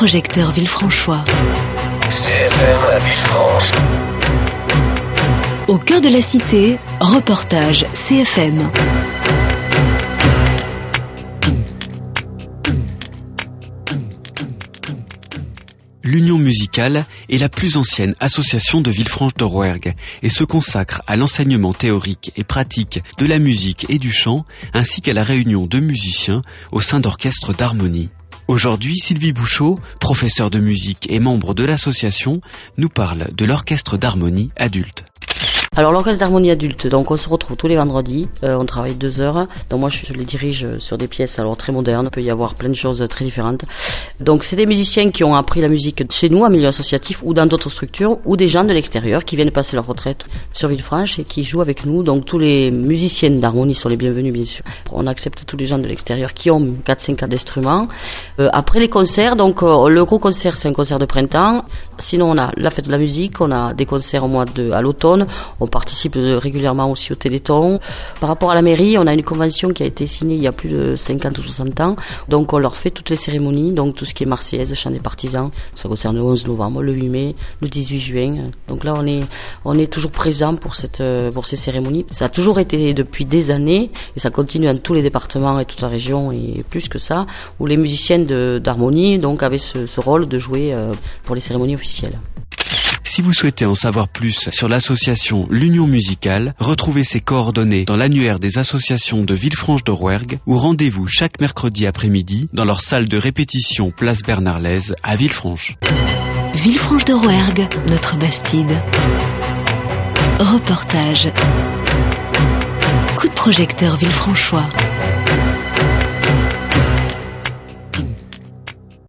projecteur Villefranchois. CFM à Villefranche. Au cœur de la cité, reportage CFM. L'Union musicale est la plus ancienne association de Villefranche-de-Rouergue et se consacre à l'enseignement théorique et pratique de la musique et du chant, ainsi qu'à la réunion de musiciens au sein d'orchestres d'harmonie. Aujourd'hui, Sylvie Bouchot, professeure de musique et membre de l'association, nous parle de l'orchestre d'harmonie adulte. Alors l'orchestre d'harmonie adulte, donc on se retrouve tous les vendredis, on travaille 2 heures, donc moi je les dirige sur des pièces alors très modernes, il peut y avoir plein de choses très différentes. Donc c'est des musiciens qui ont appris la musique chez nous en milieu associatif ou dans d'autres structures, ou des gens de l'extérieur qui viennent passer leur retraite sur Villefranche et qui jouent avec nous. Donc tous les musiciens d'harmonie sont les bienvenus bien sûr. On accepte tous les gens de l'extérieur qui ont 4-5 ans d'instruments. Après les concerts, donc le gros concert c'est un concert de printemps, sinon on a la fête de la musique, on a des concerts à l'automne. On participe régulièrement aussi au Téléthon. Par rapport à la mairie, on a une convention qui a été signée il y a plus de 50 ou 60 ans. Donc on leur fait toutes les cérémonies, donc tout ce qui est Marseillaise, chant des partisans. Ça concerne le 11 novembre, le 8 mai, le 18 juin. Donc là on est toujours présent pour ces cérémonies. Ça a toujours été depuis des années et ça continue dans tous les départements et toute la région et plus que ça, où les musiciens d'harmonie donc avaient ce rôle de jouer pour les cérémonies officielles. Si vous souhaitez en savoir plus sur l'association L'Union musicale, retrouvez ses coordonnées dans l'annuaire des associations de Villefranche-de-Rouergue ou rendez-vous chaque mercredi après-midi dans leur salle de répétition place Bernard-Lez à Villefranche. Villefranche-de-Rouergue, notre Bastide. Reportage. Coup de projecteur Villefranchois.